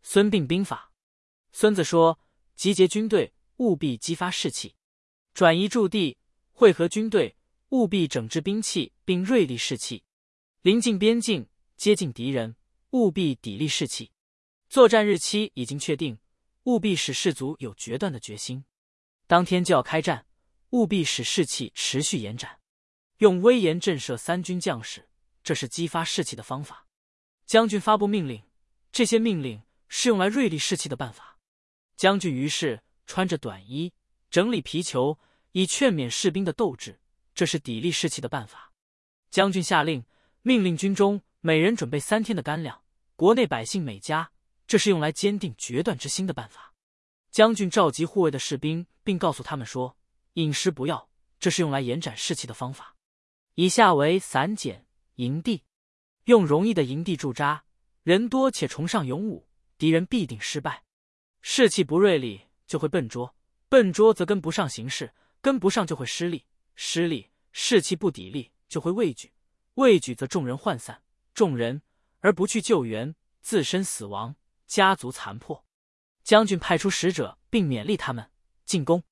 孙膑兵法。孙子说：集结军队，务必激发士气；转移驻地，汇合军队，务必整治兵器并锐利士气；临近边境，接近敌人，务必砥砺士气。作战日期已经确定，务必使士卒有决断的决心。当天就要开战，务必使士气持续延展。用威严震慑三军将士，这是激发士气的方法。将军发布命令，这些命令是用来锐利士气的办法。将军于是穿着短衣，整理皮球，以劝勉士兵的斗志，这是砥砺士气的办法。将军下令，命令军中每人准备3天的干粮，国内百姓每家，这是用来坚定决断之心的办法。将军召集护卫的士兵，并告诉他们说，饮食不要，这是用来延展士气的方法。以下为散简营地。用容易的营地驻扎，人多且崇尚勇武，敌人必定失败。士气不锐利就会笨拙，笨拙则跟不上形势，跟不上就会失利，失利士气不砥砺就会畏惧，畏惧则众人涣散，众人而不去救援，自身死亡，家族残破。将军派出使者并勉励他们进攻。